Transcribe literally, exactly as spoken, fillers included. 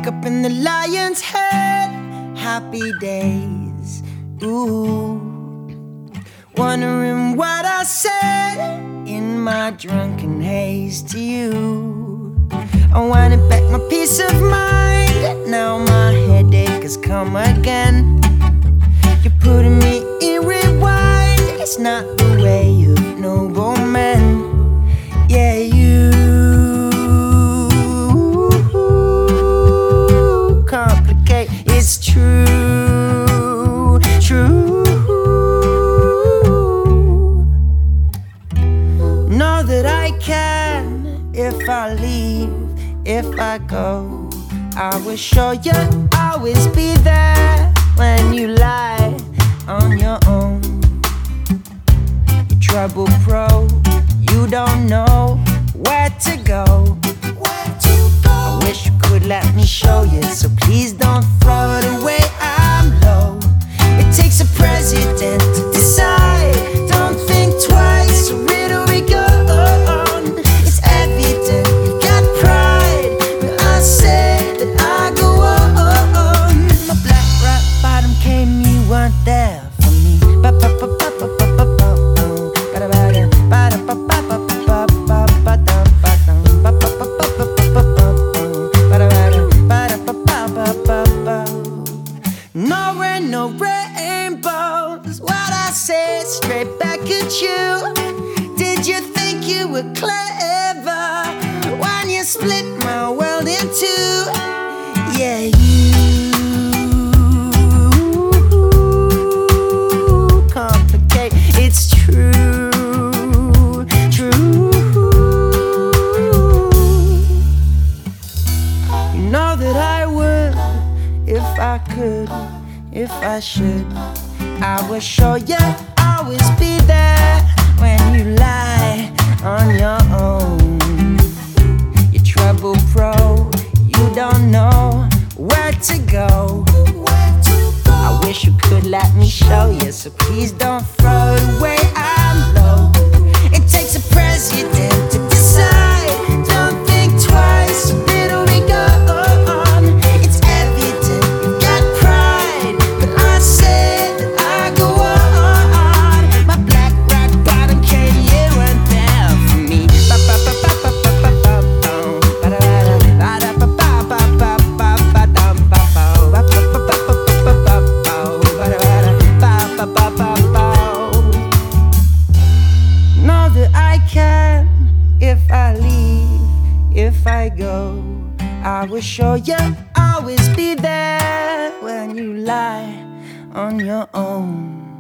wake up in the lion's head. Happy days, ooh. Wondering what I said in my drunken haze to you. I wanted back my peace of mind. Now my headache has come again. You're putting me in rewind. It's not the way of noble men. Yeah, you complicate. It's true, true. Know that I can if I leave, if I go. I will show you, always be there when you lie on your own. You're trouble pro, you don't know where to go. I wish you could let me show you, so please don't throw it away. I'm low. It takes a president to decide. Don't think twice, so riddle we go on. It's evident you've got pride, but I said that I go on. My black rock bottom came, you weren't there for me. Ba ba ba ba ba ba ba ba ba da ba da ba da ba ba ba ba ba ba da ba da ba ba ba ba ba ba ba ba da ba da ba da ba ba ba ba ba. No rain, no rainbows. What I said straight back at you. Did you think you were clever when you split my world in two? Yeah, you complicate. It's true, true. You know that I would, if I could, if I should. I will show you, always be there when you lie on your own. You're trouble pro, you don't know where to go. I wish you could let me show you, so please don't throw it away. I'm low. It takes a president to decide. Don't think twice, so little we go on. It's evident you've got pride, but I said that I go on. My black rock bottom came, you weren't there for me. Ba ba ba ba ba ba ba ba ba da ba da ba ba ba ba ba ba da ba ba ba ba ba ba ba ba ba ba ba ba ba ba. Know that I can if I leave, if I go. I will show you, always be there when you lie on your own.